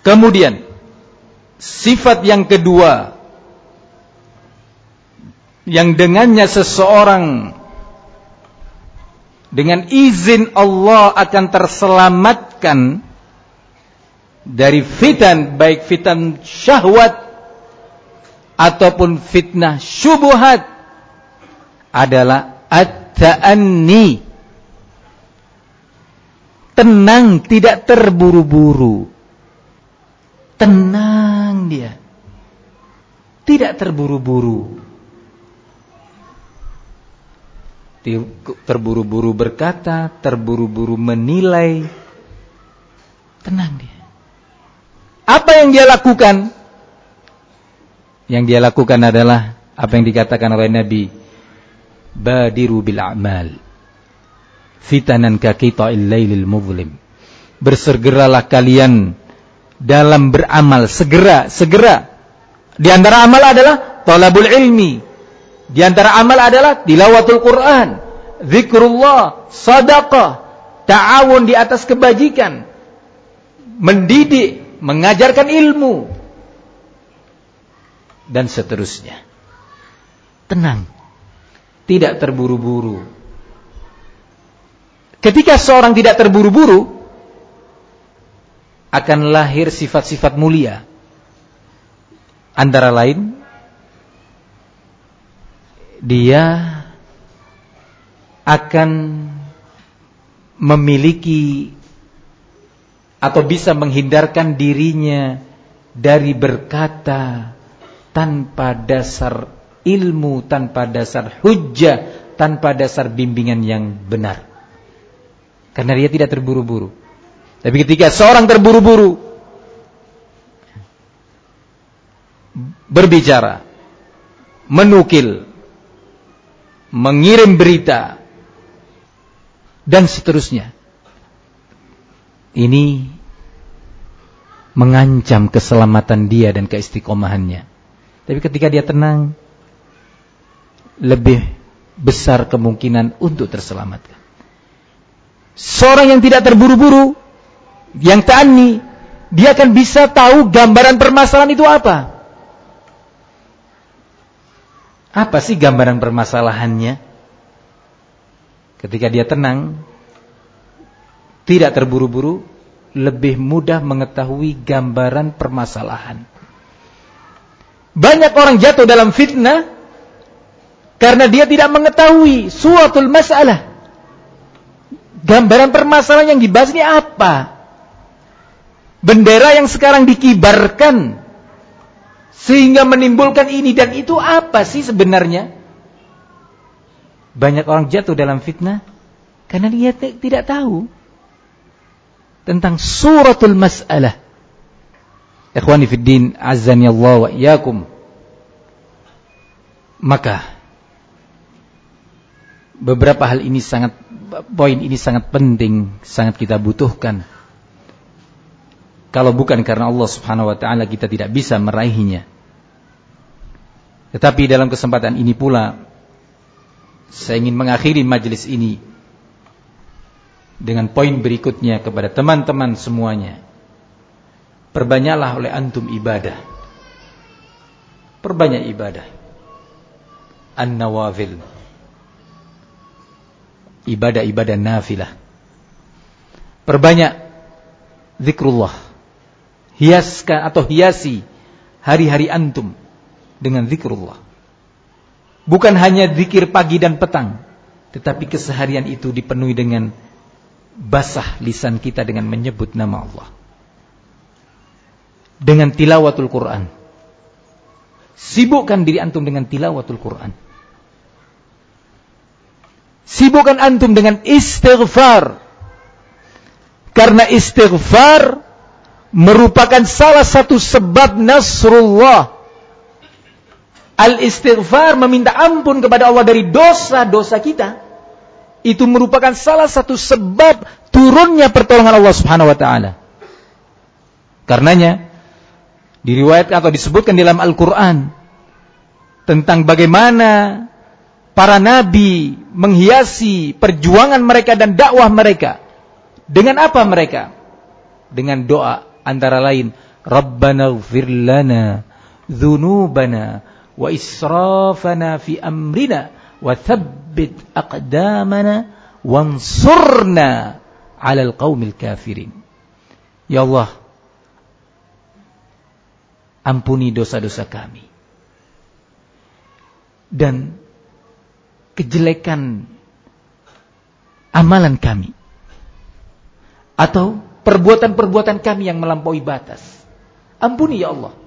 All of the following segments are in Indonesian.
Kemudian sifat yang kedua yang dengannya seseorang dengan izin Allah akan terselamatkan dari fitan, baik fitan syahwat ataupun fitnah syubhat, adalah at-ta'anni. Tenang, tidak terburu-buru. Tenang dia, tidak terburu-buru. Terburu-buru berkata, terburu-buru menilai. Tenang dia. Apa yang dia lakukan? Yang dia lakukan adalah apa yang dikatakan oleh Nabi, badiru bil a'mal fitanan ka qita'il lailil muzlim. Bersegeralah kalian dalam beramal, segera. Di antara amal adalah talabul ilmi. Di antara amal adalah tilawatul Quran, zikrullah, sedekah, ta'awun di atas kebajikan, mendidik, mengajarkan ilmu, dan seterusnya. Tenang, tidak terburu-buru. Ketika seorang tidak terburu-buru, akan lahir sifat-sifat mulia. Antara lain, dia akan memiliki atau bisa menghindarkan dirinya dari berkata tanpa dasar ilmu, tanpa dasar hujjah, tanpa dasar bimbingan yang benar. Karena dia tidak terburu-buru. Tapi ketika seorang terburu-buru berbicara, menukil, mengirim berita, dan seterusnya, ini mengancam keselamatan dia dan keistiqomahannya. Tapi ketika dia tenang, lebih besar kemungkinan untuk terselamatkan. Seorang yang tidak terburu-buru, yang ta'anni, dia akan bisa tahu gambaran permasalahan itu apa. Apa sih gambaran permasalahannya? Ketika dia tenang, tidak terburu-buru, lebih mudah mengetahui gambaran permasalahan. Banyak orang jatuh dalam fitnah karena dia tidak mengetahui suatul masalah. Gambaran permasalahan yang dibahas ini apa? Bendera yang sekarang dikibarkan sehingga menimbulkan ini dan itu apa sih sebenarnya? Banyak orang jatuh dalam fitnah karena dia tidak tahu tentang suratul mas'alah. Ikhwani fid din, azzani Allah wa iyyakum. Maka beberapa hal ini poin ini sangat penting, sangat kita butuhkan. Kalau bukan karena Allah Subhanahu wa taala, kita tidak bisa meraihnya. Tetapi dalam kesempatan ini pula saya ingin mengakhiri majelis ini dengan poin berikutnya kepada teman-teman semuanya. Perbanyaklah oleh antum ibadah. Perbanyak ibadah. An-nawafil. Ibadah-ibadah nafilah. Perbanyak zikrullah. Hiaskan atau hiasi hari-hari antum dengan zikrullah. Bukan hanya zikir pagi dan petang, tetapi keseharian itu dipenuhi dengan basah lisan kita dengan menyebut nama Allah. Dengan tilawatul Quran. Sibukkan diri antum dengan tilawatul Quran. Sibukkan antum dengan istighfar. Karena istighfar merupakan salah satu sebab nasrullah. Al-istighfar, meminta ampun kepada Allah dari dosa-dosa kita, itu merupakan salah satu sebab turunnya pertolongan Allah Subhanahu wa taala. Karenanya diriwayatkan atau disebutkan dalam Al-Qur'an tentang bagaimana para nabi menghiasi perjuangan mereka dan dakwah mereka. Dengan apa mereka? Dengan doa, antara lain, Rabbana ighfir lana dhunubana wa israfana fi amrina wa thabbit aqdamana wansurna 'alal qaumil kafirin. Ya Allah, ampuni dosa-dosa kami dan kejelekan amalan kami atau perbuatan-perbuatan kami yang melampaui batas. Ampuni ya Allah.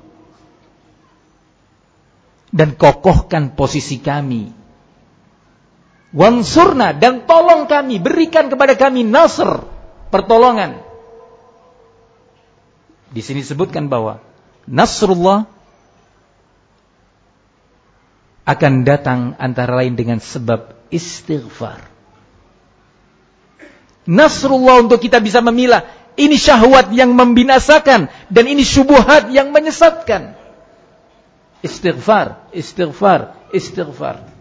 Dan kokohkan posisi kami. Wansurna, dan tolong kami, berikan kepada kami nasr, pertolongan. Di sini disebutkan bahwa nasrullah akan datang antara lain dengan sebab istighfar. Nasrullah untuk kita bisa memilah, ini syahwat yang membinasakan dan ini syubhat yang menyesatkan. Istighfar, istighfar, istighfar.